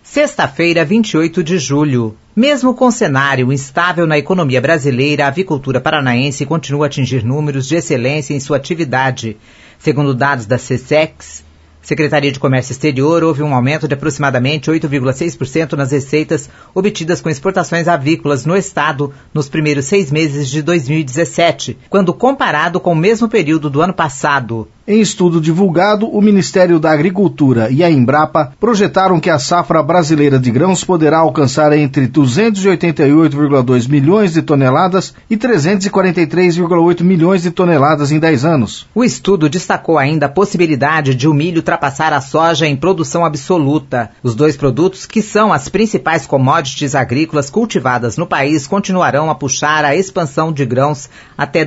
Sexta-feira, 28 de julho. Mesmo com cenário instável na economia brasileira, a avicultura paranaense continua a atingir números de excelência em sua atividade. Segundo dados da SECEX, Secretaria de Comércio Exterior, houve um aumento de aproximadamente 8,6% nas receitas obtidas com exportações avícolas no estado nos primeiros 6 meses de 2017, quando comparado com o mesmo período do ano passado. Em estudo divulgado, o Ministério da Agricultura e a Embrapa projetaram que a safra brasileira de grãos poderá alcançar entre 288,2 milhões de toneladas e 343,8 milhões de toneladas em 10 anos. O estudo destacou ainda a possibilidade de o milho ultrapassar a soja em produção absoluta. Os dois produtos, que são as principais commodities agrícolas cultivadas no país, continuarão a puxar a expansão de grãos até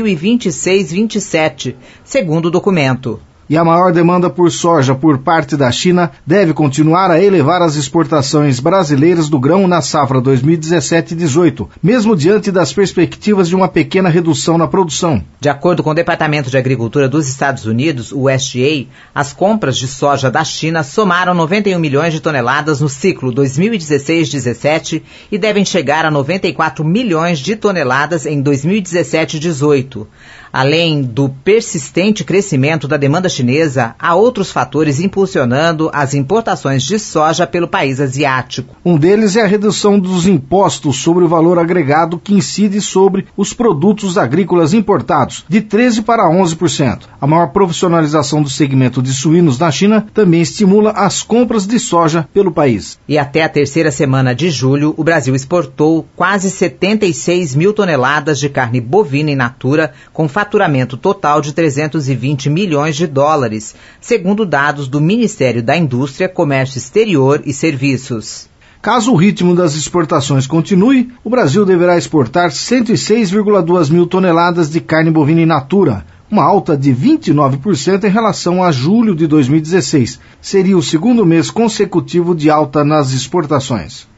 2026-27, segundo o documento. E a maior demanda por soja por parte da China deve continuar a elevar as exportações brasileiras do grão na safra 2017-18, mesmo diante das perspectivas de uma pequena redução na produção. De acordo com o Departamento de Agricultura dos Estados Unidos, o USDA, as compras de soja da China somaram 91 milhões de toneladas no ciclo 2016-17 e devem chegar a 94 milhões de toneladas em 2017-18. Além do persistente crescimento da demanda chinesa, há outros fatores impulsionando as importações de soja pelo país asiático. Um deles é a redução dos impostos sobre o valor agregado que incide sobre os produtos agrícolas importados, de 13% para 11%. A maior profissionalização do segmento de suínos na China também estimula as compras de soja pelo país. E até a terceira semana de julho, o Brasil exportou quase 76 mil toneladas de carne bovina in natura, com faturamento total de 320 milhões de dólares, segundo dados do Ministério da Indústria, Comércio Exterior e Serviços. Caso o ritmo das exportações continue, o Brasil deverá exportar 106,2 mil toneladas de carne bovina in natura, uma alta de 29% em relação a julho de 2016. Seria o segundo mês consecutivo de alta nas exportações.